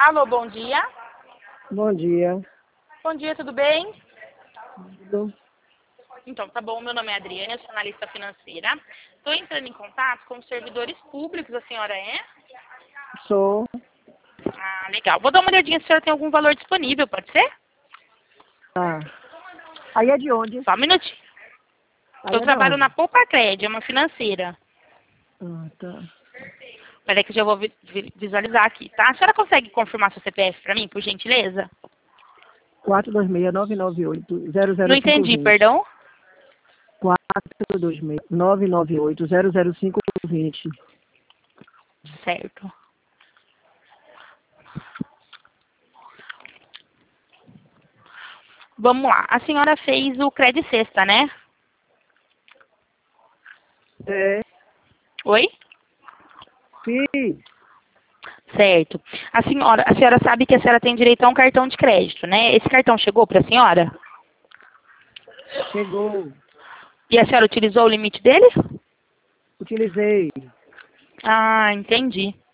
Alô, bom dia. Bom dia. Bom dia, tudo bem? Tudo. Então, tá bom. Meu nome é Adriana, eu sou analista financeira. Estou entrando em contato com os servidores públicos, a senhora é? Sou. Ah, legal. Vou dar uma olhadinha se a senhora tem algum valor disponível, pode ser? Tá. Aí é de onde? Só um minutinho. Aí Eu é de trabalho onde? na Poupa Cred, é uma financeira. Ah, tá. Peraí que eu já vou visualizar aqui, tá? A senhora consegue confirmar seu CPF para mim, por gentileza? 426-998-00520. Não entendi, perdão? 426-998-00520. Certo. Vamos lá. A senhora fez o Cred Sexta, né? É. Oi? Fiz. Certo. A senhora sabe que a senhora tem direito a um cartão de crédito, né? Esse cartão chegou para a senhora? Chegou. E a senhora utilizou o limite dele? Utilizei. Ah, entendi.